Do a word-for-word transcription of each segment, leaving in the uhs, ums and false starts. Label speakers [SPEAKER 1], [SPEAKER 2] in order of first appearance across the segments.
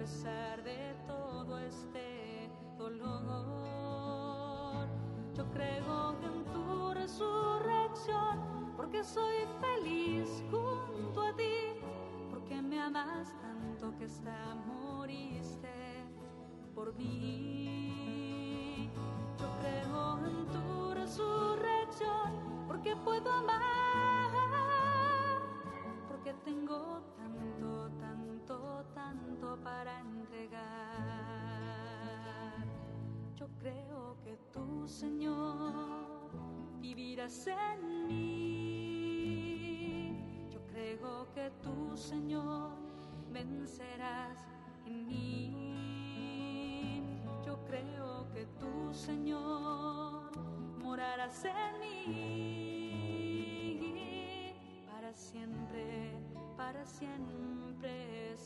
[SPEAKER 1] pesar de todo este dolor. Yo creo en tu resurrección, porque soy feliz junto a ti, porque me amas tanto que hasta moriste por mí. Yo creo en tu resurrección, porque puedo amar, porque tengo tanto, tanto, tanto para entregar. Yo creo que tú, Señor, vivirás en mí. Yo creo que tú, Señor, vencerás en mí. Yo creo que tú, Señor, morarás en mí para siempre, para siempre,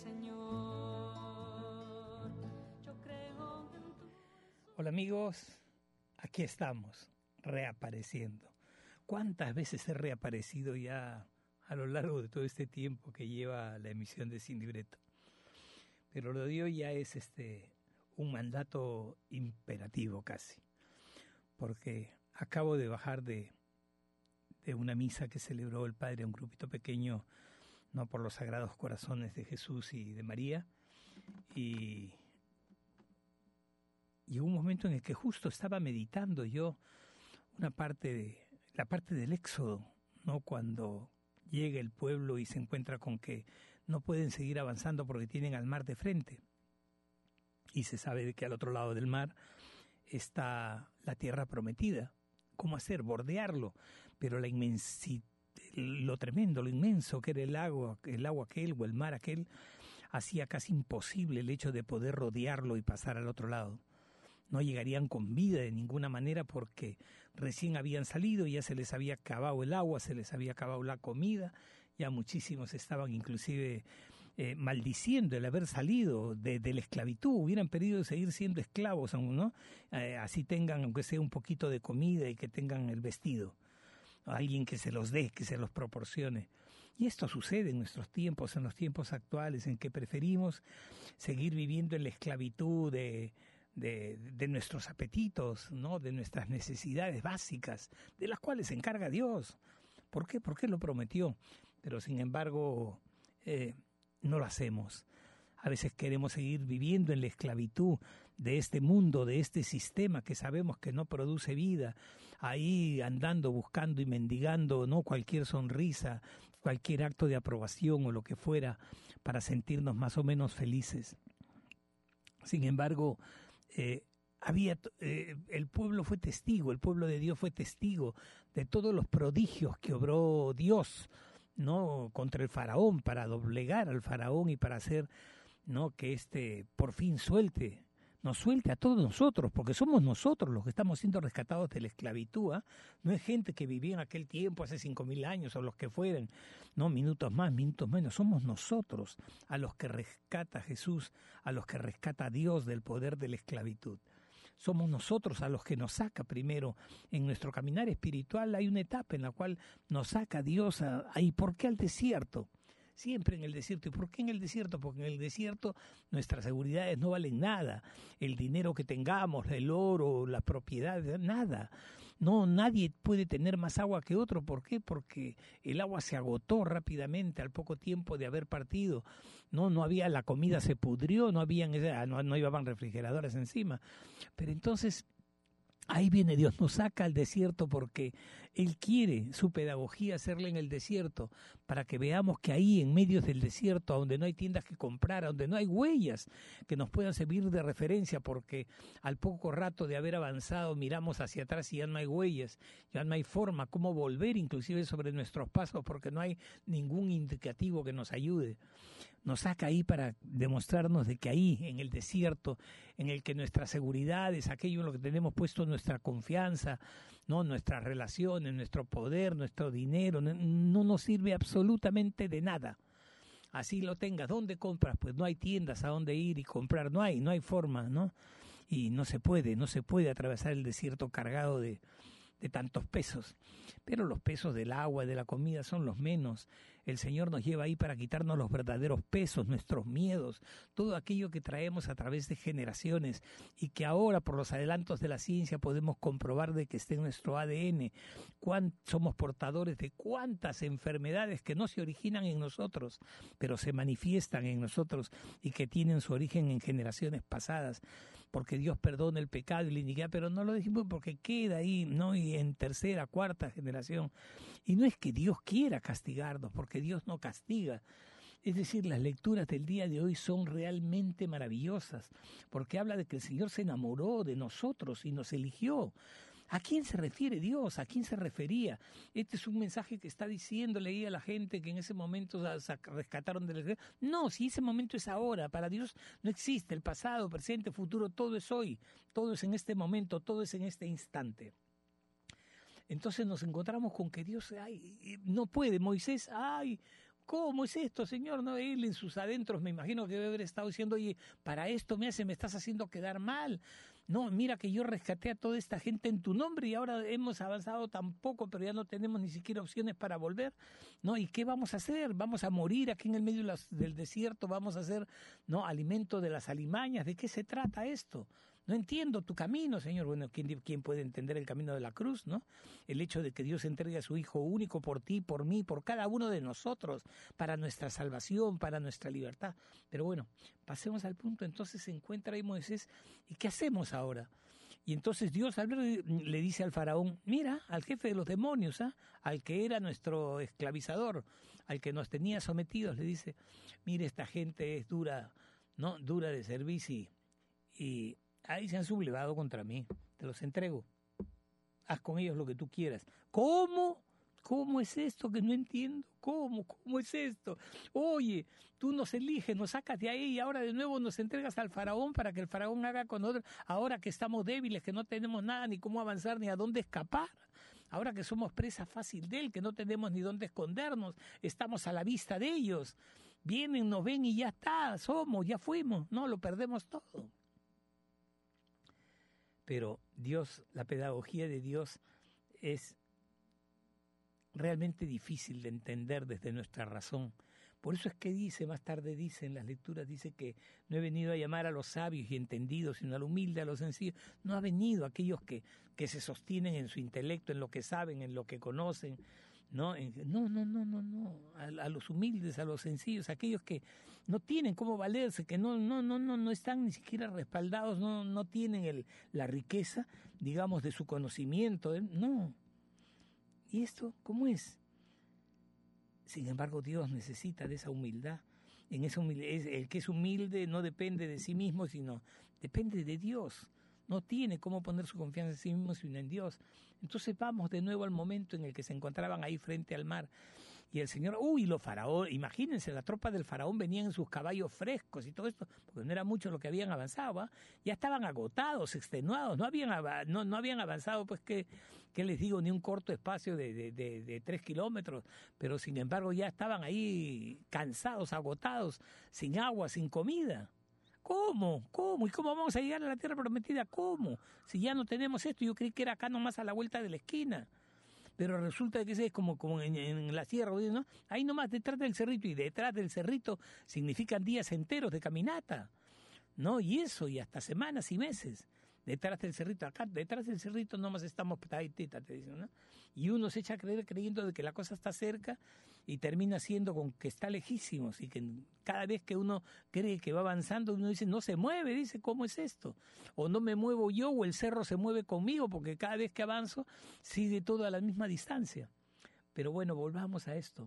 [SPEAKER 1] Señor. Yo creo en tu...
[SPEAKER 2] Hola amigos, aquí estamos, reapareciendo. ¿Cuántas veces he reaparecido ya a lo largo de todo este tiempo que lleva la emisión de Sin Libreto? Pero lo de hoy ya es este un mandato imperativo casi, porque acabo de bajar de, de una misa que celebró el Padre a un grupito pequeño, no por los Sagrados Corazones de Jesús y de María, y llegó un momento en el que justo estaba meditando yo una parte de la parte del Éxodo, ¿no? Cuando llega el pueblo y se encuentra con que no pueden seguir avanzando porque tienen al mar de frente. Y se sabe de que al otro lado del mar está la tierra prometida. ¿Cómo hacer? Bordearlo. Pero la inmensidad, lo tremendo, lo inmenso que era el agua, el agua aquel o el mar aquel, hacía casi imposible el hecho de poder rodearlo y pasar al otro lado. No llegarían con vida de ninguna manera porque recién habían salido, ya se les había acabado el agua, se les había acabado la comida, ya muchísimos estaban inclusive eh, maldiciendo el haber salido de, de la esclavitud, hubieran pedido seguir siendo esclavos aún, ¿no? Eh, así tengan, aunque sea un poquito de comida y que tengan el vestido. Alguien que se los dé, que se los proporcione. Y esto sucede en nuestros tiempos, en los tiempos actuales, en que preferimos seguir viviendo en la esclavitud de... De, de nuestros apetitos, ¿no? De nuestras necesidades básicas, de las cuales se encarga Dios. ¿Por qué? Porque lo prometió. Pero sin embargo, eh, no lo hacemos. A veces queremos seguir viviendo en la esclavitud de este mundo, de este sistema que sabemos que no produce vida, ahí andando, buscando y mendigando, ¿no? Cualquier sonrisa, cualquier acto de aprobación o lo que fuera para sentirnos más o menos felices. Sin embargo, Eh, había eh, el pueblo fue testigo, el pueblo de Dios fue testigo de todos los prodigios que obró Dios, ¿no? Contra el faraón, para doblegar al faraón y para hacer, ¿no? Que éste por fin suelte, nos suelte a todos nosotros, porque somos nosotros los que estamos siendo rescatados de la esclavitud, ¿eh? No es gente que vivía en aquel tiempo, hace cinco mil años, o los que fueran, no, minutos más, minutos menos, somos nosotros a los que rescata Jesús, a los que rescata Dios del poder de la esclavitud. Somos nosotros a los que nos saca primero en nuestro caminar espiritual. Hay una etapa en la cual nos saca Dios ahí. ¿Por qué al desierto? Siempre en el desierto. ¿Y por qué en el desierto? Porque en el desierto nuestras seguridades no valen nada. El dinero que tengamos, el oro, las propiedades, nada. No, nadie puede tener más agua que otro. ¿Por qué? Porque el agua se agotó rápidamente al poco tiempo de haber partido. No, no había, la comida se pudrió, no habían, no, no llevaban refrigeradores encima. Pero entonces ahí viene Dios, nos saca al desierto porque Él quiere su pedagogía hacerla en el desierto, para que veamos que ahí en medio del desierto, donde no hay tiendas que comprar, donde no hay huellas que nos puedan servir de referencia, porque al poco rato de haber avanzado miramos hacia atrás y ya no hay huellas, ya no hay forma, cómo volver inclusive sobre nuestros pasos, porque no hay ningún indicativo que nos ayude. Nos saca ahí para demostrarnos de que ahí, en el desierto, en el que nuestras seguridades, aquello en lo que tenemos puesto nuestra confianza, no, nuestras relaciones, nuestro poder, nuestro dinero, no, no nos sirve absolutamente de nada. Así lo tengas, ¿dónde compras? Pues no hay tiendas a dónde ir y comprar, no hay, no hay forma, ¿no? Y no se puede, no se puede atravesar el desierto cargado de... de tantos pesos, pero los pesos del agua y de la comida son los menos. El Señor nos lleva ahí para quitarnos los verdaderos pesos, nuestros miedos, todo aquello que traemos a través de generaciones y que ahora por los adelantos de la ciencia podemos comprobar de que está en nuestro A D N. Cuán, somos portadores de cuántas enfermedades que no se originan en nosotros, pero se manifiestan en nosotros y que tienen su origen en generaciones pasadas. Porque Dios perdona el pecado y la iniquidad, pero no lo decimos porque queda ahí, ¿no? Y en tercera, cuarta generación. Y no es que Dios quiera castigarnos, porque Dios no castiga. Es decir, las lecturas del día de hoy son realmente maravillosas, porque habla de que el Señor se enamoró de nosotros y nos eligió. ¿A quién se refiere Dios? ¿A quién se refería? Este es un mensaje que está diciéndole ahí a la gente que en ese momento rescataron de la... No, si ese momento es ahora, para Dios no existe el pasado, presente, futuro, todo es hoy, todo es en este momento, todo es en este instante. Entonces nos encontramos con que Dios ay, no puede, Moisés, ay, ¿cómo es esto, Señor? No, él en sus adentros me imagino que debe haber estado diciendo, oye, para esto me hace, me estás haciendo quedar mal. No, mira que yo rescaté a toda esta gente en tu nombre y ahora hemos avanzado tan poco, pero ya no tenemos ni siquiera opciones para volver. ¿No? ¿Y qué vamos a hacer? ¿Vamos a morir aquí en el medio de las, del desierto? ¿Vamos a hacer, no, alimento de las alimañas? ¿De qué se trata esto? No entiendo tu camino, Señor. Bueno, ¿quién, ¿quién puede entender el camino de la cruz, no? El hecho de que Dios entregue a su Hijo único por ti, por mí, por cada uno de nosotros, para nuestra salvación, para nuestra libertad. Pero bueno, pasemos al punto. Entonces se encuentra ahí Moisés. ¿Y qué hacemos ahora? Y entonces Dios le dice al faraón, mira, al jefe de los demonios, ¿eh? Al que era nuestro esclavizador, al que nos tenía sometidos, le dice, mire, esta gente es dura, ¿no? Dura de servicio y... y ahí se han sublevado contra mí, te los entrego, haz con ellos lo que tú quieras. ¿Cómo? ¿Cómo es esto que no entiendo? ¿Cómo? ¿Cómo es esto? Oye, tú nos eliges, nos sacas de ahí y ahora de nuevo nos entregas al faraón para que el faraón haga con nosotros, ahora que estamos débiles, que no tenemos nada, ni cómo avanzar, ni a dónde escapar. Ahora que somos presa fácil de él, que no tenemos ni dónde escondernos, estamos a la vista de ellos. Vienen, nos ven y ya está, somos, ya fuimos, no, lo perdemos todo. Pero Dios, la pedagogía de Dios es realmente difícil de entender desde nuestra razón. Por eso es que dice, más tarde dice en las lecturas, dice que no he venido a llamar a los sabios y entendidos, sino a lo humilde, a los sencillos. No ha venido a aquellos que, que se sostienen en su intelecto, en lo que saben, en lo que conocen. No, no, no, no, no, no. A, a los humildes, a los sencillos, a aquellos que no tienen cómo valerse, que no, no, no, no, no están ni siquiera respaldados, no, no tienen el, la riqueza, digamos, de su conocimiento, ¿eh? No. ¿Y esto cómo es? Sin embargo, Dios necesita de esa humildad. En esa humildad, el que es humilde no depende de sí mismo, sino depende de Dios. No tiene cómo poner su confianza en sí mismo, sino en Dios. Entonces vamos de nuevo al momento en el que se encontraban ahí frente al mar. Y el Señor, uy, los faraones, imagínense, la tropa del faraón venían en sus caballos frescos y todo esto, porque no era mucho lo que habían avanzado, ¿eh? Ya estaban agotados, extenuados, no habían, no, no habían avanzado, pues, que, que les digo, ni un corto espacio de, de, de, de tres kilómetros, pero sin embargo ya estaban ahí cansados, agotados, sin agua, sin comida. ¿Cómo? ¿Cómo? ¿Y cómo vamos a llegar a la tierra prometida? ¿Cómo? Si ya no tenemos esto, yo creí que era acá nomás a la vuelta de la esquina. Pero resulta que es como, como en, en la sierra, ¿no? Ahí nomás detrás del cerrito, y detrás del cerrito significan días enteros de caminata, ¿no? Y eso, y hasta semanas y meses. Detrás del cerrito, acá detrás del cerrito nomás estamos, te dicen, ¿no? Y uno se echa a creer creyendo de que la cosa está cerca y termina siendo con que está lejísimos, y que cada vez que uno cree que va avanzando, uno dice, no se mueve, dice, ¿cómo es esto? O no me muevo yo, o el cerro se mueve conmigo, porque cada vez que avanzo sigue todo a la misma distancia. Pero bueno, volvamos a esto.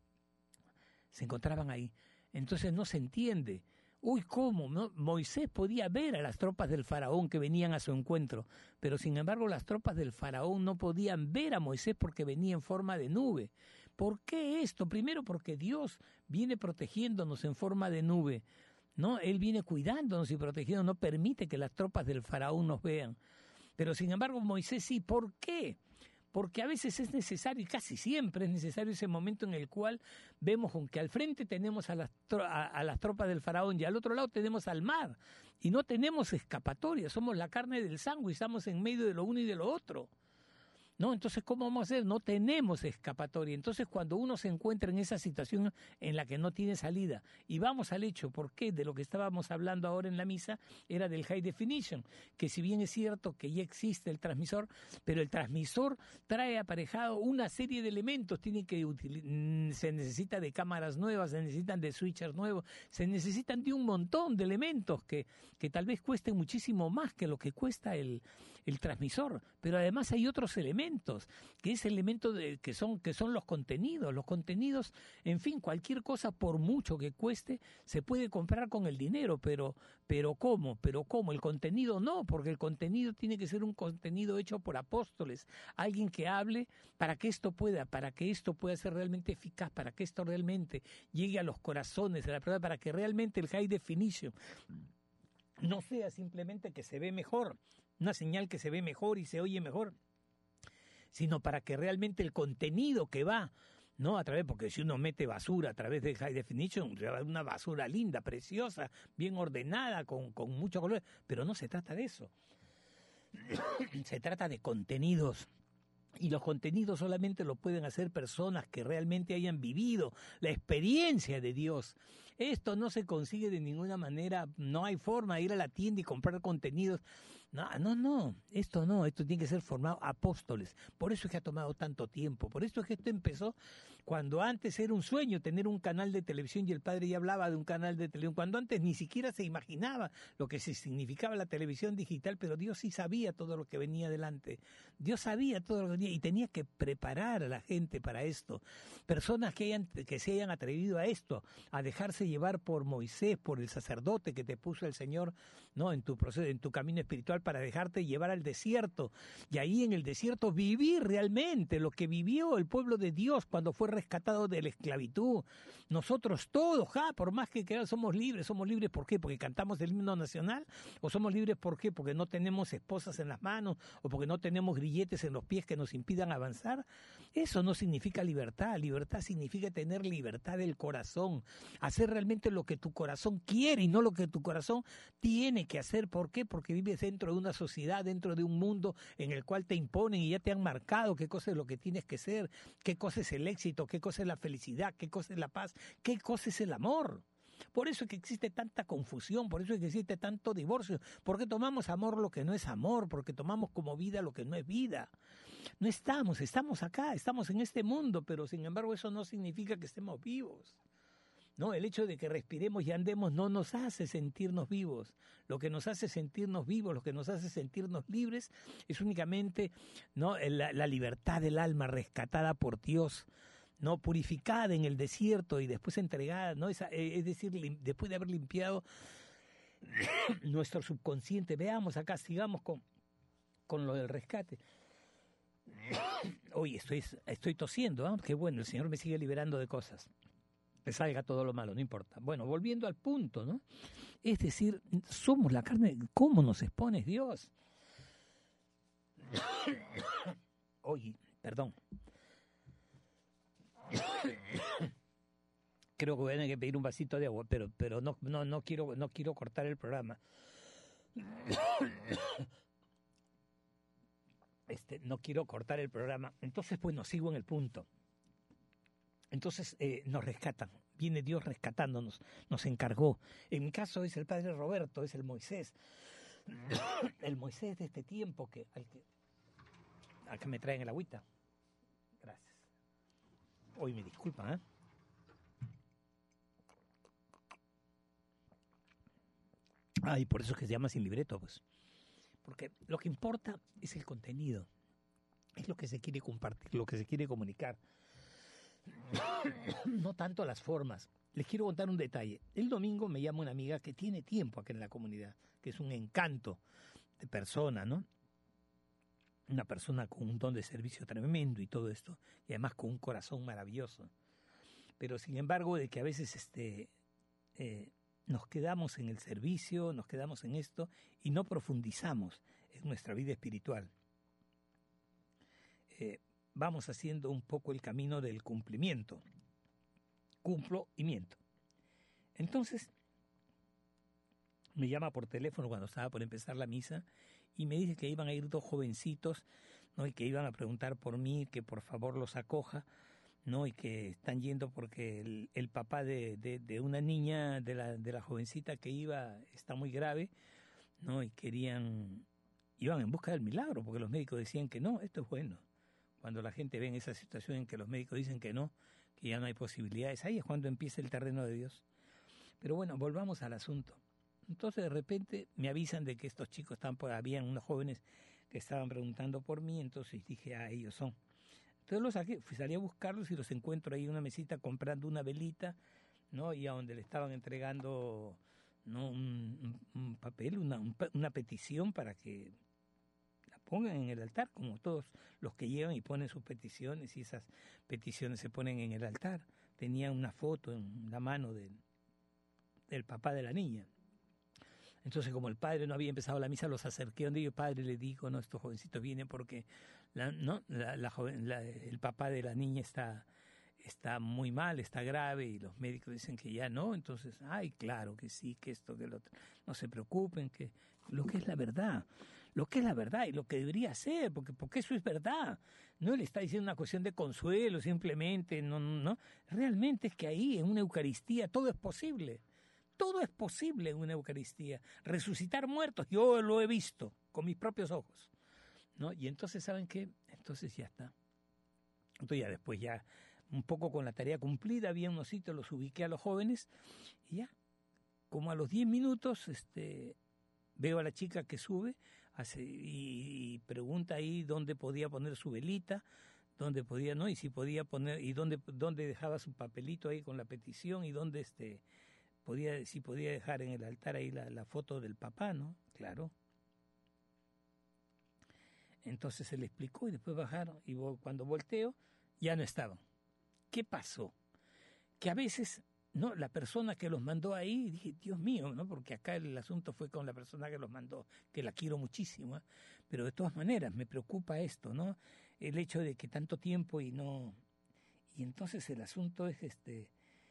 [SPEAKER 2] Se encontraban ahí. Entonces no se entiende. Uy, ¿cómo? ¿No? Moisés podía ver a las tropas del faraón que venían a su encuentro, pero sin embargo las tropas del faraón no podían ver a Moisés porque venía en forma de nube. ¿Por qué esto? Primero porque Dios viene protegiéndonos en forma de nube, ¿no? Él viene cuidándonos y protegiéndonos, no permite que las tropas del faraón nos vean. Pero sin embargo Moisés sí. ¿Por qué? Porque a veces es necesario, y casi siempre es necesario, ese momento en el cual vemos con que al frente tenemos a las, a, a las tropas del faraón y al otro lado tenemos al mar, y no tenemos escapatoria, somos la carne del sangre y estamos en medio de lo uno y de lo otro. ¿no? Entonces, ¿cómo vamos a hacer? No tenemos escapatoria. Entonces, cuando uno se encuentra en esa situación en la que no tiene salida, y vamos al hecho, ¿por qué? De lo que estábamos hablando ahora en la misa, era del high definition, que si bien es cierto que ya existe el transmisor, pero el transmisor trae aparejado una serie de elementos, tiene que util- se necesita de cámaras nuevas, se necesitan de switchers nuevos, se necesitan de un montón de elementos que, que tal vez cuesten muchísimo más que lo que cuesta el, el transmisor, pero además hay otros elementos, que es elemento de, que son que son los contenidos, los contenidos, en fin, cualquier cosa por mucho que cueste se puede comprar con el dinero, pero pero cómo, pero cómo, el contenido no, porque el contenido tiene que ser un contenido hecho por apóstoles, alguien que hable para que esto pueda, para que esto pueda ser realmente eficaz, para que esto realmente llegue a los corazones de la persona, para que realmente el high definition no sea simplemente que se ve mejor, una señal que se ve mejor y se oye mejor, sino para que realmente el contenido que va, no a través, porque si uno mete basura a través de high definition, una basura linda, preciosa, bien ordenada, con, con mucho color, pero no se trata de eso. Se trata de contenidos. Y los contenidos solamente lo pueden hacer personas que realmente hayan vivido la experiencia de Dios. Esto no se consigue de ninguna manera, no hay forma de ir a la tienda y comprar contenidos. No, no, no, esto no, esto tiene que ser formado apóstoles. Por eso es que ha tomado tanto tiempo, por eso es que esto empezó cuando antes era un sueño tener un canal de televisión y el padre ya hablaba de un canal de televisión, cuando antes ni siquiera se imaginaba lo que se significaba la televisión digital, pero Dios sí sabía todo lo que venía adelante. Dios sabía todo lo que venía y tenía que preparar a la gente para esto. Personas que, hayan, que se hayan atrevido a esto, a dejarse llevar por Moisés, por el sacerdote que te puso el Señor, ¿no? en tu proceso, en tu camino espiritual, para dejarte llevar al desierto y ahí en el desierto vivir realmente lo que vivió el pueblo de Dios cuando fue rescatado de la esclavitud. Nosotros todos, ah, por más que quieran, somos libres. ¿Somos libres por qué? ¿Porque cantamos el himno nacional? ¿O somos libres por qué? ¿Porque no tenemos esposas en las manos? ¿O porque no tenemos grilletes en los pies que nos impidan avanzar? Eso no significa libertad. Libertad significa tener libertad del corazón, hacer realmente lo que tu corazón quiere y no lo que tu corazón tiene que hacer. ¿Por qué? Porque vives dentro de una sociedad, dentro de un mundo en el cual te imponen y ya te han marcado qué cosa es lo que tienes que ser, qué cosa es el éxito, qué cosa es la felicidad, qué cosa es la paz, qué cosa es el amor. Por eso es que existe tanta confusión, por eso es que existe tanto divorcio, porque tomamos amor lo que no es amor, porque tomamos como vida lo que no es vida. No estamos, estamos acá, estamos en este mundo, pero sin embargo eso no significa que estemos vivos. No, el hecho de que respiremos y andemos no nos hace sentirnos vivos. Lo que nos hace sentirnos vivos, lo que nos hace sentirnos libres, es únicamente, ¿no?, la, la libertad del alma rescatada por Dios, no, purificada en el desierto y después entregada, ¿no? Esa, es decir, lim, después de haber limpiado nuestro subconsciente. Veamos acá, sigamos con, con lo del rescate. Oye, estoy, estoy tosiendo, ¿eh? Qué bueno, el Señor me sigue liberando de cosas. Que salga todo lo malo, no importa. Bueno, volviendo al punto, ¿no? Es decir, somos la carne, ¿cómo nos expone Dios? Oye, perdón. Creo que voy a tener que pedir un vasito de agua, pero, pero no, no, no quiero, no quiero cortar el programa. Este, no quiero cortar el programa. Entonces, pues, no sigo en el punto. Entonces eh, nos rescatan, viene Dios rescatándonos, nos encargó. En mi caso es el padre Roberto, es el Moisés, el Moisés de este tiempo que, al que, al que me traen el agüita. Gracias. Hoy me disculpan, ¿eh? Ay, por eso es que se llama sin libreto, pues. Porque lo que importa es el contenido, es lo que se quiere compartir, lo que se quiere comunicar. No tanto las formas. Les quiero contar un detalle. El domingo me llama una amiga que tiene tiempo aquí en la comunidad, que es un encanto de persona, ¿no? Una persona con un don de servicio tremendo y todo esto, y además con un corazón maravilloso. Pero sin embargo, de que a veces este, eh, nos quedamos en el servicio, nos quedamos en esto y no profundizamos en nuestra vida espiritual. Eh, vamos haciendo un poco el camino del cumplimiento. Cumplo y miento. Entonces, me llama por teléfono cuando estaba por empezar la misa y me dice que iban a ir dos jovencitos ¿no? Y que iban a preguntar por mí, que por favor los acoja, ¿no? Y que están yendo porque el, el papá de, de, de una niña, de la, de la jovencita que iba, está muy grave, ¿no? Y querían, iban en busca del milagro, porque los médicos decían que no, esto es bueno. Cuando la gente ve en esa situación en que los médicos dicen que no, que ya no hay posibilidades, ahí es cuando empieza el terreno de Dios. Pero bueno, volvamos al asunto. Entonces de repente me avisan de que estos chicos están por, habían unos jóvenes que estaban preguntando por mí, entonces dije, ah, ellos son. Entonces los saqué, fui, salí a buscarlos y los encuentro ahí en una mesita comprando una velita, ¿no? Y a donde le estaban entregando, ¿no? un, un, un papel, una, un, una petición para que la pongan en el altar, como todos los que llevan y ponen sus peticiones, y esas peticiones se ponen en el altar. Tenía una foto en la mano del, del papá de la niña. Entonces, como el padre no había empezado la misa, los acerqué donde yo, padre, le digo, no, estos jovencitos vienen porque la, no, la, la joven, la, el papá de la niña está, está muy mal, está grave, y los médicos dicen que ya no. Entonces, ay, claro que sí, que esto, que lo otro. No se preocupen, que lo que es la verdad, lo que es la verdad y lo que debería ser, porque, porque eso es verdad. No le está diciendo una cuestión de consuelo, simplemente, no, no. Realmente es que ahí, en una Eucaristía, todo es posible. Todo es posible en una Eucaristía. Resucitar muertos, yo lo he visto con mis propios ojos, ¿no? Y entonces, ¿saben qué? Entonces ya está. Entonces ya después, ya un poco con la tarea cumplida, había unos sitios, los ubiqué a los jóvenes, y ya, como a los diez minutos, este, veo a la chica que sube hace, y, y pregunta ahí dónde podía poner su velita, dónde podía, ¿no? Y si podía poner, y dónde, dónde dejaba su papelito ahí con la petición, y dónde este... podía, si podía dejar en el altar ahí la, la foto del papá, ¿no? Claro. Entonces se le explicó y después bajaron, y cuando volteo ya no estaban. ¿Qué pasó? Que a veces, no, la persona que los mandó ahí, dije, Dios mío, ¿no? Porque acá el asunto fue con la persona que los mandó, que la quiero muchísimo, ¿eh? Pero de todas maneras me preocupa esto, ¿no? El hecho de que tanto tiempo y no... Y entonces el asunto es este...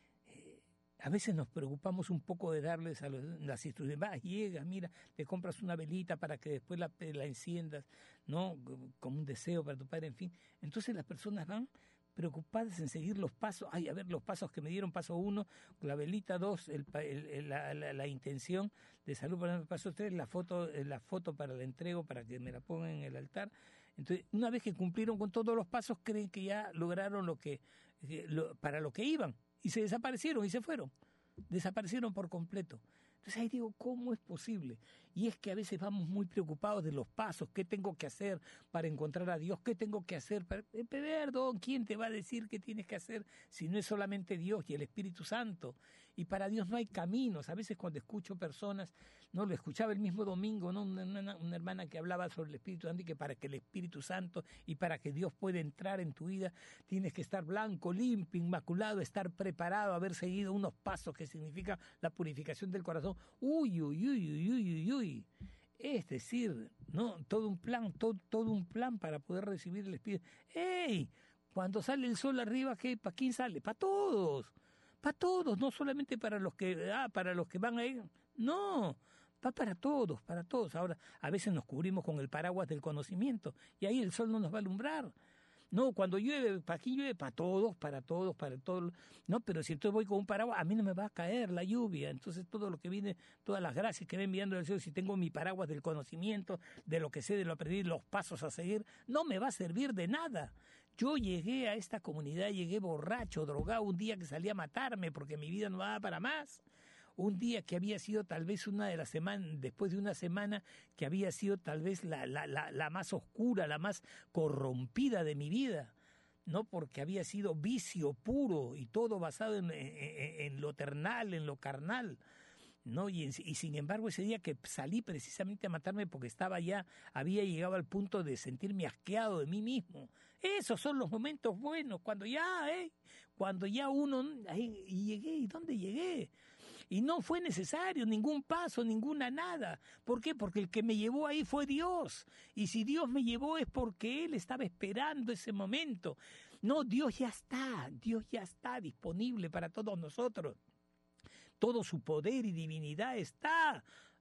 [SPEAKER 2] A veces nos preocupamos un poco de darles a los, las instrucciones. Va, llega, mira, te compras una velita para que después la, la enciendas, ¿no? Como un deseo para tu padre, en fin. Entonces las personas van preocupadas en seguir los pasos. Ay, a ver, los pasos que me dieron, paso uno, la velita, dos, el, el, el, la, la, la intención de salud para el paso tres, la foto, la foto para el entrego, para que me la pongan en el altar. Entonces, una vez que cumplieron con todos los pasos, creen que ya lograron lo que, lo, para lo que iban. Y se desaparecieron y se fueron. Desaparecieron por completo. Entonces ahí digo, ¿cómo es posible? Y es que a veces vamos muy preocupados de los pasos. ¿Qué tengo que hacer para encontrar a Dios? ¿Qué tengo que hacer para... Eh, perdón, ¿quién te va a decir qué tienes que hacer si no es solamente Dios y el Espíritu Santo? Y para Dios no hay caminos. A veces cuando escucho personas, no lo escuchaba el mismo domingo, ¿no? Una, una, una hermana que hablaba sobre el Espíritu Santo y que para que el Espíritu Santo y para que Dios pueda entrar en tu vida, tienes que estar blanco, limpio, inmaculado, estar preparado, haber seguido unos pasos que significa la purificación del corazón. Uy, uy, uy, uy, uy, uy, uy. Es decir, ¿no? Todo un plan, todo, todo un plan para poder recibir el Espíritu. ¡Ey! Cuando sale el sol arriba, ¿qué? ¿Para quién sale? Para todos. Para todos, no solamente para los que, ah, para los que van a ir. No, va para todos, para todos. Ahora, a veces nos cubrimos con el paraguas del conocimiento y ahí el sol no nos va a alumbrar. No, cuando llueve, ¿para quién llueve? Para todos, para todos, para todos. No, pero si entonces voy con un paraguas, a mí no me va a caer la lluvia. Entonces todo lo que viene, todas las gracias que ven enviando del cielo, si tengo mi paraguas del conocimiento, de lo que sé, de lo aprendí, los pasos a seguir, no me va a servir de nada. Yo llegué a esta comunidad, llegué borracho, drogado, un día que salí a matarme porque mi vida no daba para más. Un día que había sido tal vez una de las semanas, después de una semana que había sido tal vez la, la, la, la más oscura, la más corrompida de mi vida, ¿no? Porque había sido vicio puro y todo basado en, en, en lo terrenal, en lo carnal, ¿no? Y, y sin embargo ese día que salí precisamente a matarme porque estaba ya, había llegado al punto de sentirme asqueado de mí mismo. Esos son los momentos buenos, cuando ya, ¿eh? Cuando ya uno, ahí, y llegué, ¿y dónde llegué? Y no fue necesario ningún paso, ninguna nada. ¿Por qué? Porque el que me llevó ahí fue Dios. Y si Dios me llevó es porque Él estaba esperando ese momento. No, Dios ya está, Dios ya está disponible para todos nosotros. Todo su poder y divinidad está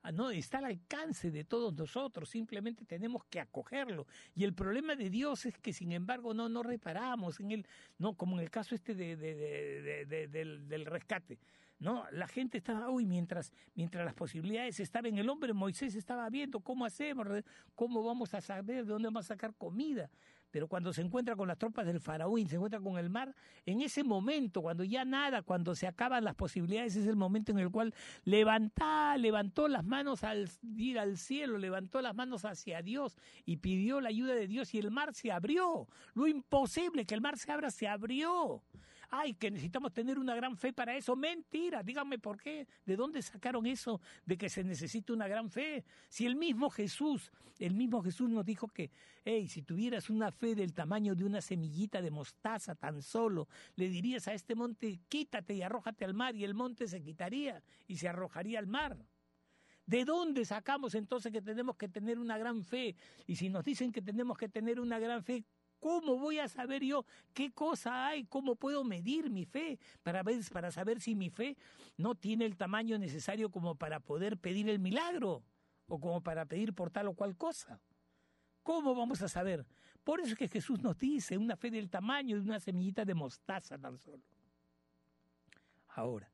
[SPEAKER 2] no, está al alcance de todos nosotros, simplemente tenemos que acogerlo. Y el problema de Dios es que, sin embargo, no, no reparamos en él, no, como en el caso este de, de, de, de, de, del, del rescate. No, la gente estaba, uy, mientras, mientras las posibilidades estaban en el hombre, Moisés estaba viendo cómo hacemos, cómo vamos a saber de dónde vamos a sacar comida. Pero cuando se encuentra con las tropas del faraón, se encuentra con el mar, en ese momento, cuando ya nada, cuando se acaban las posibilidades, es el momento en el cual levanta, levantó las manos al ir al cielo, levantó las manos hacia Dios y pidió la ayuda de Dios y el mar se abrió. Lo imposible, que el mar se abra, se abrió. Ay, que necesitamos tener una gran fe para eso. Mentira, díganme por qué. ¿De dónde sacaron eso de que se necesita una gran fe? Si el mismo Jesús, el mismo Jesús nos dijo que, hey, si tuvieras una fe del tamaño de una semillita de mostaza tan solo, le dirías a este monte, quítate y arrójate al mar, y el monte se quitaría y se arrojaría al mar. ¿De dónde sacamos entonces que tenemos que tener una gran fe? Y si nos dicen que tenemos que tener una gran fe, ¿cómo voy a saber yo qué cosa hay? ¿Cómo puedo medir mi fe para ver, para saber si mi fe no tiene el tamaño necesario como para poder pedir el milagro o como para pedir por tal o cual cosa? ¿Cómo vamos a saber? Por eso es que Jesús nos dice una fe del tamaño de una semillita de mostaza tan solo. Ahora,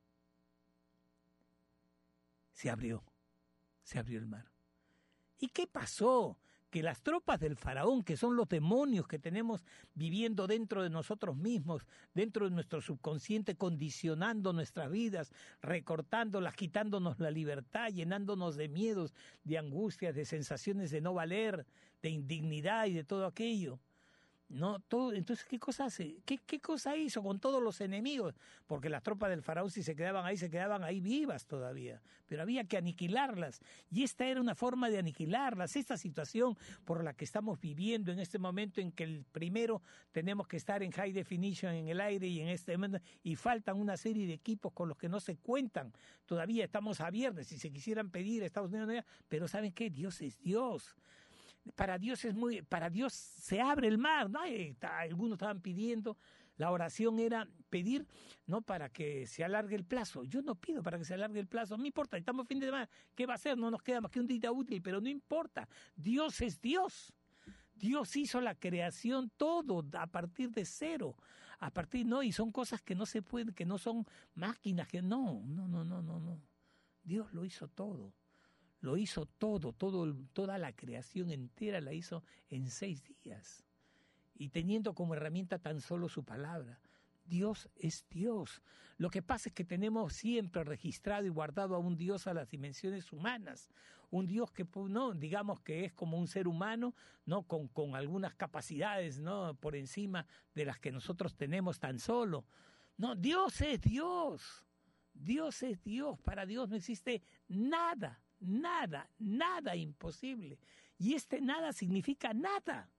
[SPEAKER 2] se abrió, se abrió el mar. ¿Y qué pasó? Que las tropas del faraón, que son los demonios que tenemos viviendo dentro de nosotros mismos, dentro de nuestro subconsciente, condicionando nuestras vidas, recortándolas, quitándonos la libertad, llenándonos de miedos, de angustias, de sensaciones de no valer, de indignidad y de todo aquello. No, todo, entonces, ¿qué cosa hace? ¿Qué, qué cosa hizo con todos los enemigos? Porque las tropas del faraón, si se quedaban ahí, se quedaban ahí vivas todavía. Pero había que aniquilarlas. Y esta era una forma de aniquilarlas. Esta situación por la que estamos viviendo en este momento en que el primero tenemos que estar en high definition en el aire y en este momento, y faltan una serie de equipos con los que no se cuentan. Todavía estamos a viernes, si se quisieran pedir a Estados Unidos, pero ¿saben qué? Dios es Dios. Para Dios es muy, para Dios se abre el mar, ¿no? Algunos estaban pidiendo, la oración era pedir, ¿no? Para que se alargue el plazo. Yo no pido para que se alargue el plazo, no me importa, estamos fin de semana, ¿qué va a hacer? No nos queda más que un día útil, pero no importa. Dios es Dios. Dios hizo la creación todo a partir de cero, a partir, no, y son cosas que no se pueden, que no son máquinas, que no, no, no, no, no, no. Dios lo hizo todo. Lo hizo todo, todo, toda la creación entera la hizo en seis días. Y teniendo como herramienta tan solo su palabra. Dios es Dios. Lo que pasa es que tenemos siempre registrado y guardado a un Dios a las dimensiones humanas. Un Dios que, no, digamos que es como un ser humano, no, con, con algunas capacidades, no, por encima de las que nosotros tenemos tan solo. No, Dios es Dios. Dios es Dios. Para Dios no existe nada. Nada, nada imposible. Y este nada significa nada.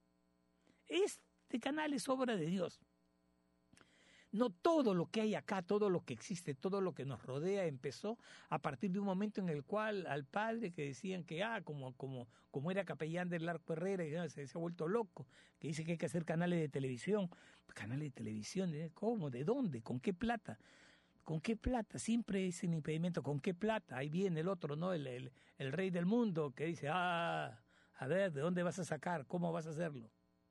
[SPEAKER 2] Este canal es obra de Dios. No todo lo que hay acá, todo lo que existe, todo lo que nos rodea empezó a partir de un momento en el cual al padre que decían que, ah, como, como, como era capellán del Arco Herrera, y, ah, se, se ha vuelto loco, que dice que hay que hacer canales de televisión. Canales de televisión, ¿cómo? ¿De dónde? ¿Con qué plata? ¿Con qué plata? Siempre es un impedimento. ¿Con qué plata? Ahí viene el otro, ¿no? El, el, el rey del mundo que dice, ah, a ver, ¿de dónde vas a sacar? ¿Cómo vas a hacerlo?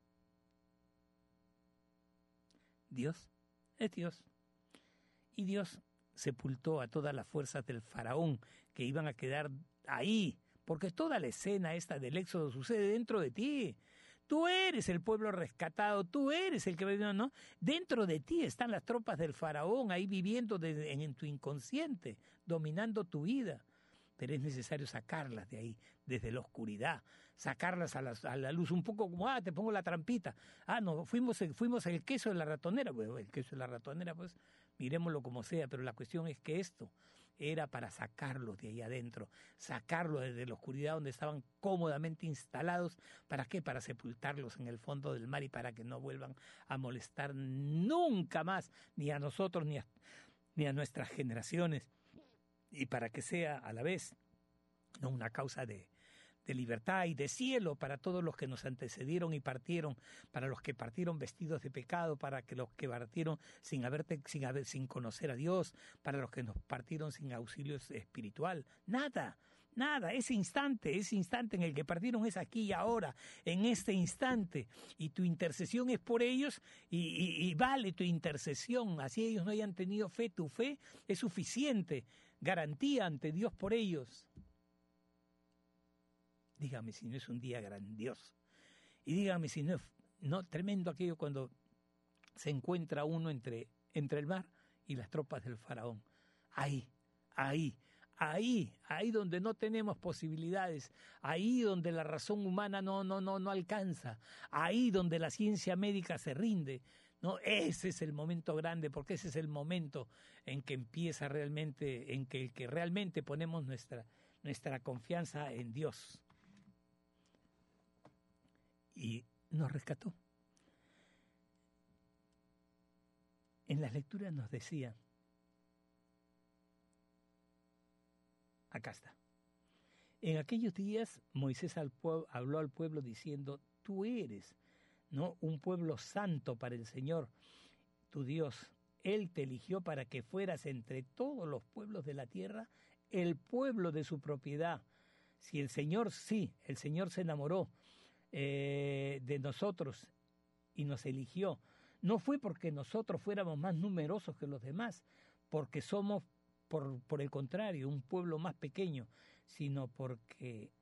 [SPEAKER 2] Dios es Dios. Y Dios sepultó a todas las fuerzas del faraón que iban a quedar ahí, porque toda la escena esta del éxodo sucede dentro de ti. Tú eres el pueblo rescatado, tú eres el que vive, ¿no? Dentro de ti están las tropas del faraón ahí viviendo de, en, en tu inconsciente, dominando tu vida. Pero es necesario sacarlas de ahí, desde la oscuridad, sacarlas a la, a la luz, un poco como, ah, te pongo la trampita. Ah, no, fuimos, fuimos el queso de la ratonera. Bueno, el queso de la ratonera, pues, miremoslo como sea, pero la cuestión es que esto era para sacarlos de ahí adentro, sacarlos desde la oscuridad donde estaban cómodamente instalados. ¿Para qué? Para sepultarlos en el fondo del mar y para que no vuelvan a molestar nunca más, ni a nosotros, ni a, ni a nuestras generaciones, y para que sea a la vez, ¿no?, una causa de, de libertad y de cielo para todos los que nos antecedieron y partieron, para los que partieron vestidos de pecado, para que los que partieron sin haberte, sin haber, sin conocer a Dios, para los que nos partieron sin auxilio espiritual. Nada, Nada, ese instante, ese instante en el que partieron es aquí y ahora, en este instante. Y tu intercesión es por ellos y, y, y vale tu intercesión. Así ellos no hayan tenido fe, tu fe es suficiente, garantía ante Dios por ellos. Dígame si no es un día grandioso. Y dígame si no es no, tremendo aquello cuando se encuentra uno entre, entre el mar y las tropas del faraón. Ahí, ahí, ahí, ahí donde no tenemos posibilidades, ahí donde la razón humana no, no, no, no alcanza, ahí donde la ciencia médica se rinde. No, ese es el momento grande, porque ese es el momento en que empieza realmente, en que, que realmente ponemos nuestra, nuestra confianza en Dios. Y nos rescató. En las lecturas nos decía, acá está, en aquellos días Moisés al pueblo, habló al pueblo diciendo, tú eres, ¿no?, un pueblo santo para el Señor, tu Dios. Él te eligió para que fueras entre todos los pueblos de la tierra el pueblo de su propiedad. Si el Señor, sí, el Señor se enamoró Eh, de nosotros y nos eligió. No fue porque nosotros fuéramos más numerosos que los demás, porque somos, por, por el contrario, un pueblo más pequeño, sino porque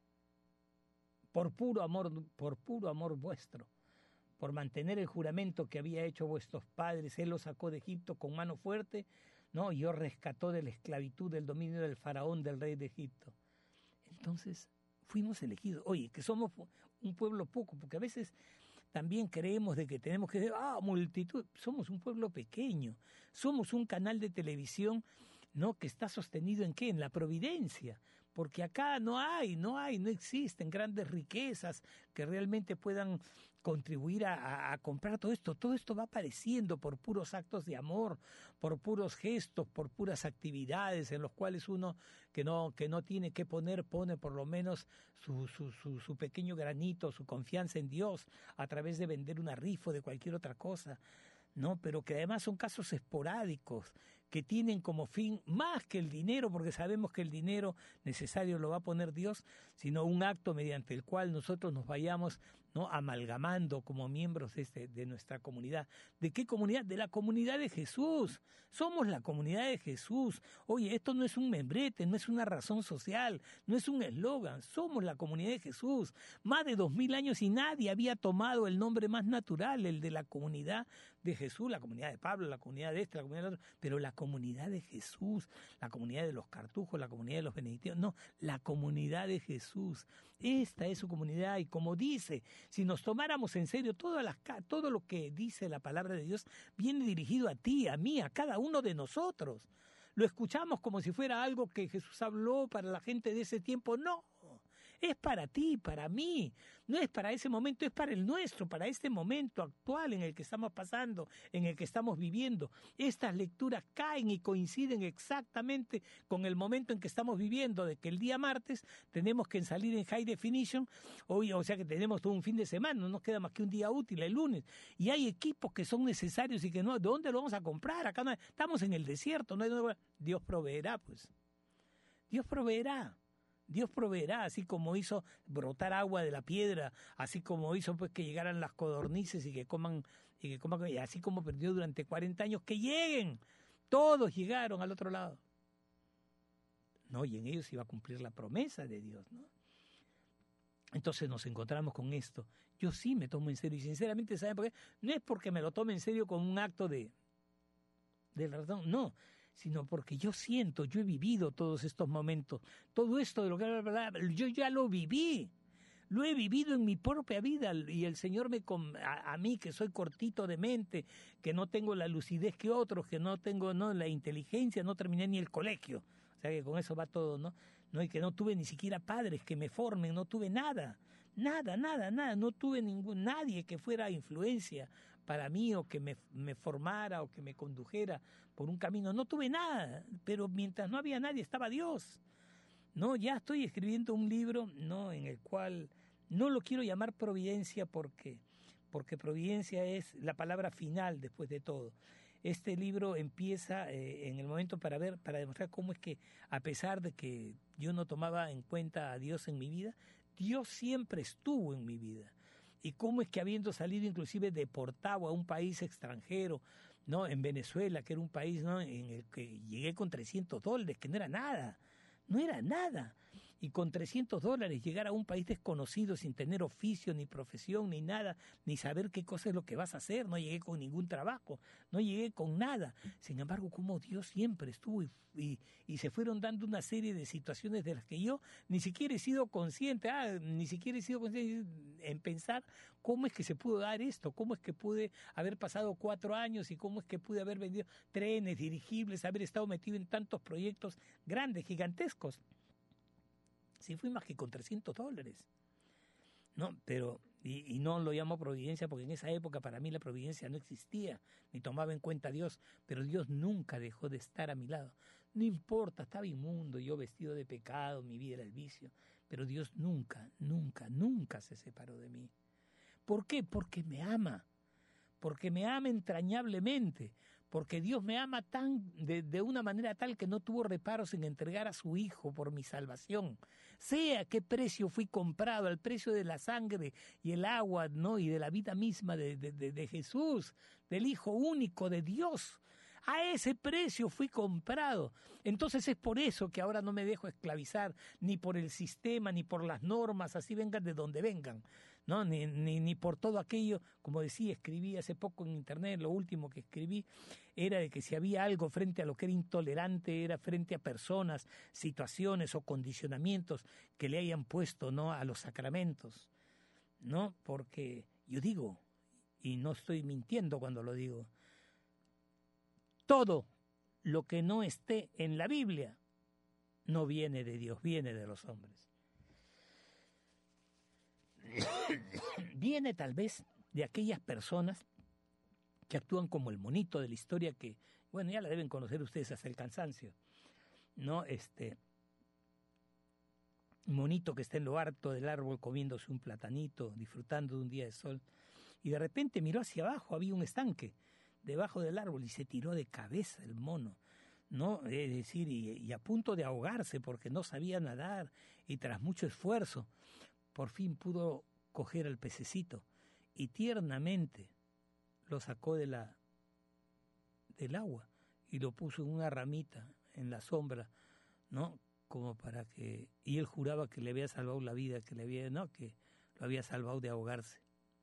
[SPEAKER 2] por puro amor, por puro amor vuestro, por mantener el juramento que había hecho vuestros padres, Él los sacó de Egipto con mano fuerte, ¿no? Y os rescató de la esclavitud, del dominio del faraón, del rey de Egipto. Entonces, fuimos elegidos. Oye, que somos un pueblo poco, porque a veces también creemos de que tenemos que decir, ah, multitud, somos un pueblo pequeño, somos un canal de televisión, ¿no?, que está sostenido en ¿qué? En la providencia, porque acá no hay, no hay, no existen grandes riquezas que realmente puedan contribuir a, a, a comprar todo esto. Todo esto va apareciendo por puros actos de amor, por puros gestos, por puras actividades en los cuales uno que no, que no tiene que poner, pone por lo menos su, su, su, su pequeño granito, su confianza en Dios a través de vender una rifa o de cualquier otra cosa, ¿no? Pero que además son casos esporádicos, que tienen como fin más que el dinero, porque sabemos que el dinero necesario lo va a poner Dios, sino un acto mediante el cual nosotros nos vayamos, ¿no?, amalgamando como miembros de, este, de nuestra comunidad. ¿De qué comunidad? De la comunidad de Jesús. Somos la comunidad de Jesús. Oye, esto no es un membrete, no es una razón social, no es un eslogan. Somos la comunidad de Jesús. Más de dos mil años y nadie había tomado el nombre más natural, el de la comunidad de Jesús, la comunidad de Pablo, la comunidad de este, la comunidad de otro, pero la comunidad de Jesús, la comunidad de los cartujos, la comunidad de los benedictinos, no, la comunidad de Jesús. Esta es su comunidad y como dice, si nos tomáramos en serio todas las, todo lo que dice la palabra de Dios, viene dirigido a ti, a mí, a cada uno de nosotros. Lo escuchamos como si fuera algo que Jesús habló para la gente de ese tiempo. No, es para ti, para mí. No es para ese momento, es para el nuestro, para este momento actual en el que estamos pasando, en el que estamos viviendo. Estas lecturas caen y coinciden exactamente con el momento en que estamos viviendo, de que el día martes tenemos que salir en High Definition, hoy, o sea que tenemos todo un fin de semana, no nos queda más que un día útil, el lunes, y hay equipos que son necesarios y que no, ¿de dónde lo vamos a comprar? Acá no hay, estamos en el desierto, no hay dónde. Dios proveerá, pues. Dios proveerá. Dios proveerá, así como hizo brotar agua de la piedra, así como hizo pues que llegaran las codornices y que coman, y que coman, y así como perdió durante cuarenta años, que lleguen, todos llegaron al otro lado. No, y en ellos iba a cumplir la promesa de Dios, ¿no? Entonces nos encontramos con esto. Yo sí me tomo en serio, y sinceramente, ¿saben por qué? No es porque me lo tome en serio como un acto de, de razón, no, sino porque yo siento, yo he vivido todos estos momentos, todo esto de lo que yo ya lo viví, lo he vivido en mi propia vida y el Señor me a, a mí que soy cortito de mente, que no tengo la lucidez que otros, que no tengo no la inteligencia, no terminé ni el colegio, o sea que con eso va todo, ¿no? No, y que no tuve ni siquiera padres que me formen, no tuve nada, nada, nada, nada, no tuve ningún nadie que fuera influencia para mí o que me, me formara o que me condujera por un camino. No tuve nada, pero mientras no había nadie estaba Dios. No, ya estoy escribiendo un libro, no, en el cual no lo quiero llamar providencia porque, porque providencia es la palabra final después de todo. este libro empieza eh, en el momento para ver, para demostrar cómo es que, a pesar de que yo no tomaba en cuenta a Dios en mi vida, Dios siempre estuvo en mi vida. Y cómo es que habiendo salido inclusive deportado a un país extranjero, ¿no? En Venezuela, que era un país, ¿no?, en el que llegué con trescientos dólares, que no era nada, no era nada. Y con trescientos dólares llegar a un país desconocido sin tener oficio, ni profesión, ni nada, ni saber qué cosa es lo que vas a hacer. No llegué con ningún trabajo, no llegué con nada. Sin embargo, como Dios siempre estuvo y, y, y se fueron dando una serie de situaciones de las que yo ni siquiera he sido consciente, ah, ni siquiera he sido consciente en pensar cómo es que se pudo dar esto, cómo es que pude haber pasado cuatro años y cómo es que pude haber vendido trenes, dirigibles, haber estado metido en tantos proyectos grandes, gigantescos. Sí, fui más que con trescientos dólares. No, pero, y, y no lo llamo providencia porque en esa época para mí la providencia no existía, ni tomaba en cuenta a Dios, pero Dios nunca dejó de estar a mi lado. No importa, estaba inmundo, yo vestido de pecado, mi vida era el vicio, pero Dios nunca, nunca, nunca se separó de mí. ¿Por qué? Porque me ama, porque me ama entrañablemente, porque Dios me ama tan de, de una manera tal que no tuvo reparos en entregar a su Hijo por mi salvación. Sea qué precio fui comprado, al precio de la sangre y el agua, ¿no?, y de la vida misma de, de, de, de Jesús, del Hijo único de Dios. A ese precio fui comprado. Entonces es por eso que ahora no me dejo esclavizar ni por el sistema, ni por las normas, así vengan de donde vengan, ¿no? Ni, ni, ni por todo aquello. Como decía, escribí hace poco en internet, lo último que escribí era de que si había algo frente a lo que era intolerante, era frente a personas, situaciones o condicionamientos que le hayan puesto, ¿no?, a los sacramentos, ¿no? Porque yo digo, y no estoy mintiendo cuando lo digo, todo lo que no esté en la Biblia no viene de Dios, viene de los hombres. Viene tal vez de aquellas personas que actúan como el monito de la historia que, bueno, ya la deben conocer ustedes hasta el cansancio, ¿no? Este monito que está en lo alto del árbol comiéndose un platanito, disfrutando de un día de sol, y de repente miró hacia abajo, había un estanque debajo del árbol y se tiró de cabeza el mono, ¿no? Es decir, y, y a punto de ahogarse porque no sabía nadar y tras mucho esfuerzo, por fin pudo coger al pececito y tiernamente lo sacó de la, del agua y lo puso en una ramita en la sombra, ¿no? Como para que, y él juraba que le había salvado la vida, que le había, no, que lo había salvado de ahogarse.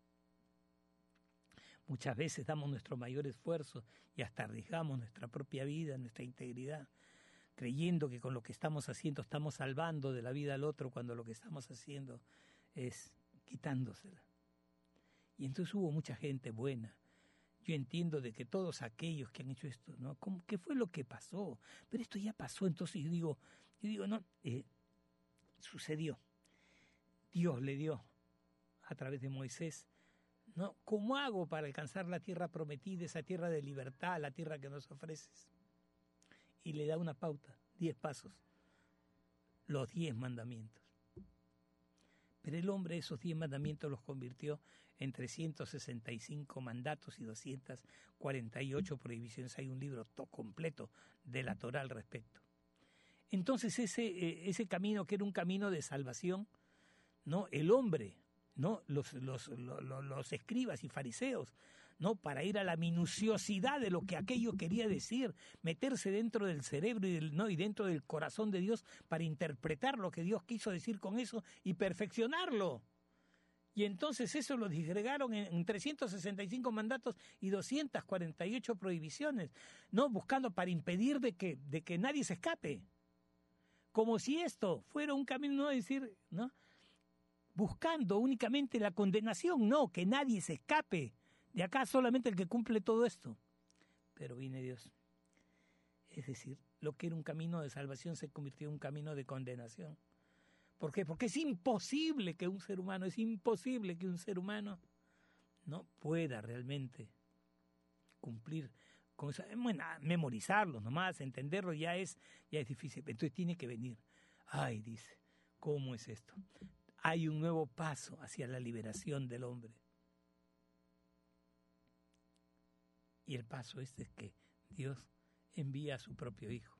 [SPEAKER 2] Muchas veces damos nuestro mayor esfuerzo y hasta arriesgamos nuestra propia vida, nuestra integridad, creyendo que con lo que estamos haciendo estamos salvando de la vida al otro, cuando lo que estamos haciendo es quitándosela. Y entonces hubo mucha gente buena. Yo entiendo de que todos aquellos que han hecho esto, ¿no? ¿Cómo, ¿qué fue lo que pasó? Pero esto ya pasó, entonces yo digo, yo digo, no, eh, sucedió. Dios le dio a través de Moisés, ¿no? ¿Cómo hago para alcanzar la tierra prometida, esa tierra de libertad, la tierra que nos ofreces? Y le da una pauta, diez pasos, los diez mandamientos. Pero el hombre esos diez mandamientos los convirtió en trescientos sesenta y cinco mandatos y doscientas cuarenta y ocho prohibiciones. Hay un libro todo completo de la Torá al respecto. Entonces ese, ese camino que era un camino de salvación, ¿no? El hombre, ¿no? Los, los, los, los escribas y fariseos, ¿no? Para ir a la minuciosidad de lo que aquello quería decir, meterse dentro del cerebro y, del, ¿no? y dentro del corazón de Dios para interpretar lo que Dios quiso decir con eso y perfeccionarlo. Y entonces eso lo disgregaron en, en trescientos sesenta y cinco mandatos y doscientas cuarenta y ocho prohibiciones, ¿no? Buscando para impedir de que, de que nadie se escape. Como si esto fuera un camino, no decir, ¿no? Buscando únicamente la condenación, no, que nadie se escape. De acá solamente el que cumple todo esto. Pero viene Dios. Es decir, lo que era un camino de salvación se convirtió en un camino de condenación. ¿Por qué? Porque es imposible que un ser humano, es imposible que un ser humano no pueda realmente cumplir con eso. Bueno, memorizarlo nomás, entenderlo ya es, ya es difícil. Entonces tiene que venir. Ay, dice, ¿cómo es esto? Hay un nuevo paso hacia la liberación del hombre. Y el paso este es que Dios envía a su propio Hijo.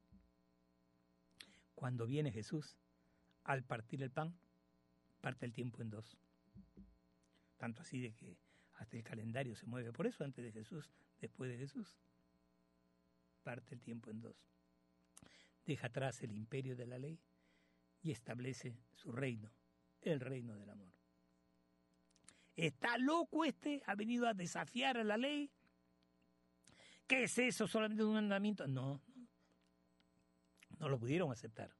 [SPEAKER 2] Cuando viene Jesús, al partir el pan, parte el tiempo en dos. Tanto así de que hasta el calendario se mueve por eso, antes de Jesús, después de Jesús. Parte el tiempo en dos. Deja atrás el imperio de la ley y establece su reino, el reino del amor. ¿Está loco este? ¿Ha venido a desafiar a la ley? ¿Qué es eso? ¿Solamente un mandamiento? No, no, no lo pudieron aceptar.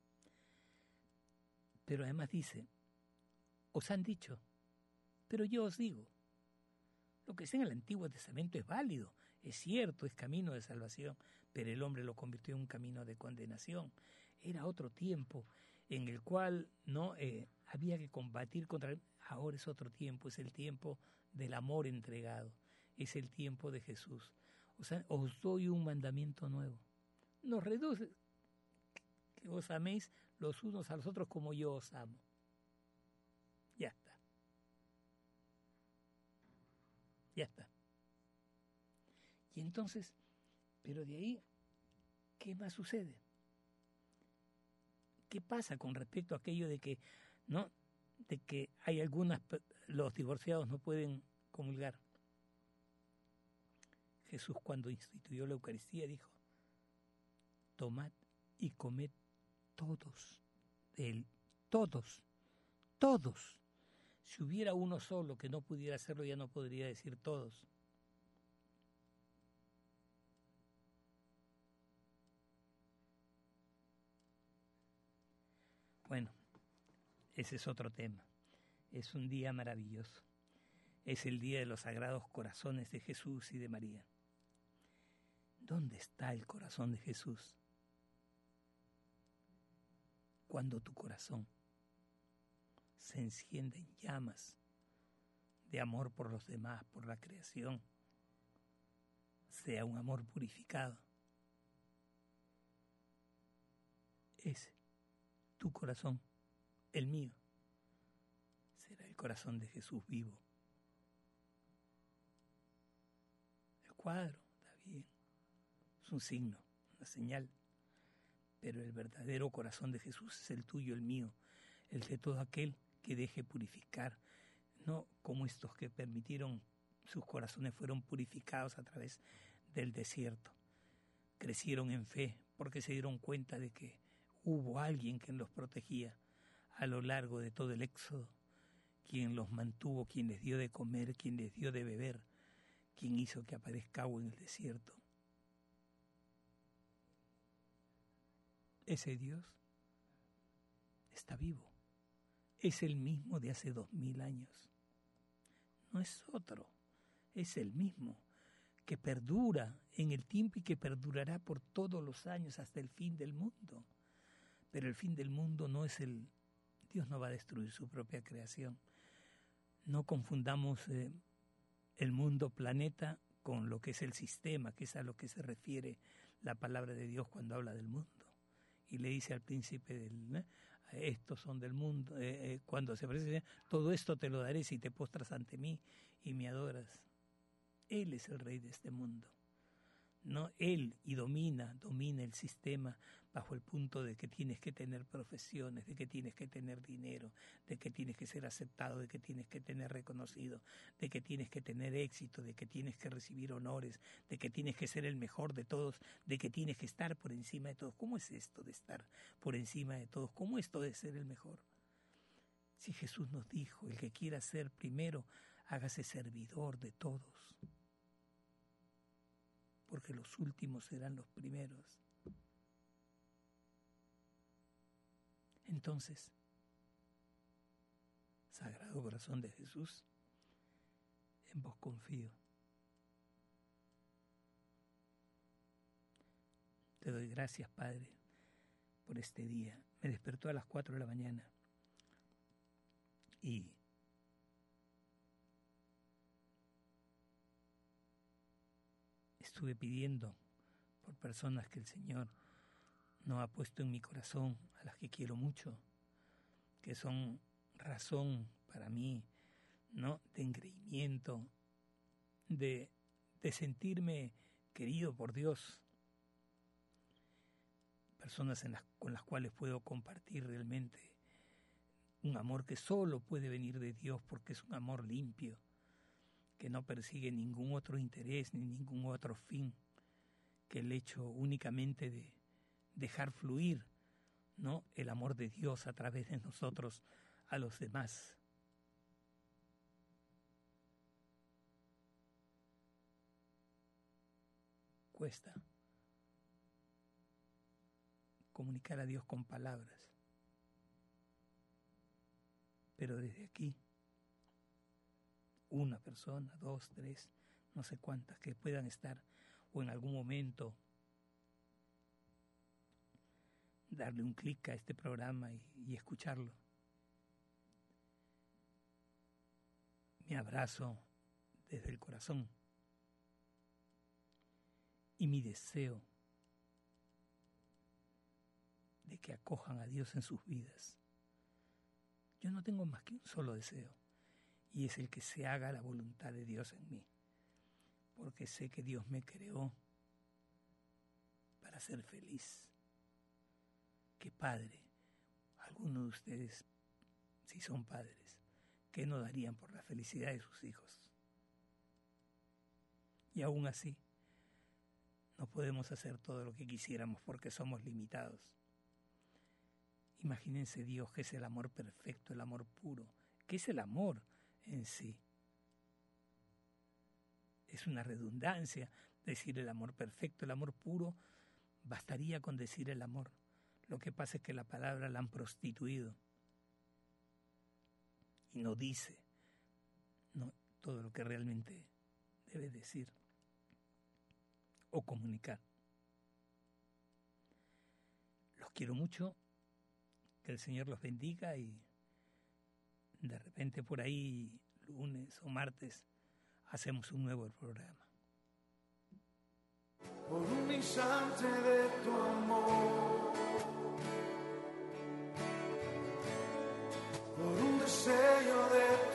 [SPEAKER 2] Pero además dice, os han dicho, pero yo os digo, lo que sea en el Antiguo Testamento es válido, es cierto, es camino de salvación, pero el hombre lo convirtió en un camino de condenación. Era otro tiempo en el cual no eh, había que combatir contra él. Ahora es otro tiempo, es el tiempo del amor entregado, es el tiempo de Jesús. O sea, os doy un mandamiento nuevo. Nos reduce que os améis los unos a los otros como yo os amo. Ya está. Ya está. Y entonces, pero de ahí, ¿qué más sucede? ¿Qué pasa con respecto a aquello de que, no, de que hay algunas, los divorciados no pueden comulgar? Jesús, cuando instituyó la Eucaristía, dijo, tomad y comed todos de él, todos, todos. Si hubiera uno solo que no pudiera hacerlo, ya no podría decir todos. Bueno, ese es otro tema. Es un día maravilloso. Es el día de los sagrados corazones de Jesús y de María. ¿Dónde está el corazón de Jesús? Cuando tu corazón se enciende en llamas de amor por los demás, por la creación, sea un amor purificado. Ese, tu corazón, el mío, será el corazón de Jesús vivo. El cuadro, está bien, es un signo, una señal, pero el verdadero corazón de Jesús es el tuyo, el mío, el de todo aquel que deje purificar, no como estos que permitieron, sus corazones fueron purificados a través del desierto. Crecieron en fe porque se dieron cuenta de que hubo alguien que los protegía a lo largo de todo el éxodo, quien los mantuvo, quien les dio de comer, quien les dio de beber, quien hizo que aparezca agua en el desierto. Ese Dios está vivo. Es el mismo de hace dos mil años. No es otro, es el mismo, que perdura en el tiempo y que perdurará por todos los años hasta el fin del mundo. Pero el fin del mundo no es el... Dios no va a destruir su propia creación. No confundamos eh, el mundo planeta con lo que es el sistema, que es a lo que se refiere la palabra de Dios cuando habla del mundo. Y le dice al príncipe del... ¿eh? Estos son del mundo, eh, eh, cuando se aparece, todo esto te lo daré si te postras ante mí y me adoras. Él es el rey de este mundo. No, él y domina, domina el sistema bajo el punto de que tienes que tener profesiones, de que tienes que tener dinero, de que tienes que ser aceptado, de que tienes que tener reconocido, de que tienes que tener éxito, de que tienes que recibir honores, de que tienes que ser el mejor de todos, de que tienes que estar por encima de todos. ¿Cómo es esto de estar por encima de todos? ¿Cómo es esto de ser el mejor? Si Jesús nos dijo, el que quiera ser primero, hágase servidor de todos, porque los últimos serán los primeros. Entonces, Sagrado Corazón de Jesús, en vos confío. Te doy gracias, Padre, por este día. Me despertó a las cuatro de la mañana y estuve pidiendo por personas que el Señor no ha puesto en mi corazón, a las que quiero mucho, que son razón para mí, ¿no?, de engreimiento, de, de sentirme querido por Dios, personas en las, con las cuales puedo compartir realmente un amor que solo puede venir de Dios porque es un amor limpio, que no persigue ningún otro interés ni ningún otro fin que el hecho únicamente de dejar fluir, ¿no?, el amor de Dios a través de nosotros a los demás. Cuesta comunicar a Dios con palabras, pero desde aquí, una persona, dos, tres, no sé cuántas que puedan estar o en algún momento darle un clic a este programa y, y escucharlo. Mi abrazo desde el corazón y mi deseo de que acojan a Dios en sus vidas. Yo no tengo más que un solo deseo, y es el que se haga la voluntad de Dios en mí, porque sé que Dios me creó para ser feliz. ¿Qué padre? Algunos de ustedes, si son padres, ¿qué no darían por la felicidad de sus hijos? Y aún así, no podemos hacer todo lo que quisiéramos porque somos limitados. Imagínense Dios, que es el amor perfecto, el amor puro, que es el amor en sí. Es una redundancia decir el amor perfecto, el amor puro, bastaría con decir el amor. Lo que pasa es que la palabra la han prostituido y no dice no, todo lo que realmente debe decir o comunicar. Los quiero mucho, que el Señor los bendiga, y de repente por ahí, lunes o martes, hacemos un nuevo programa.
[SPEAKER 3] Por un instante de tu amor, por un deseo de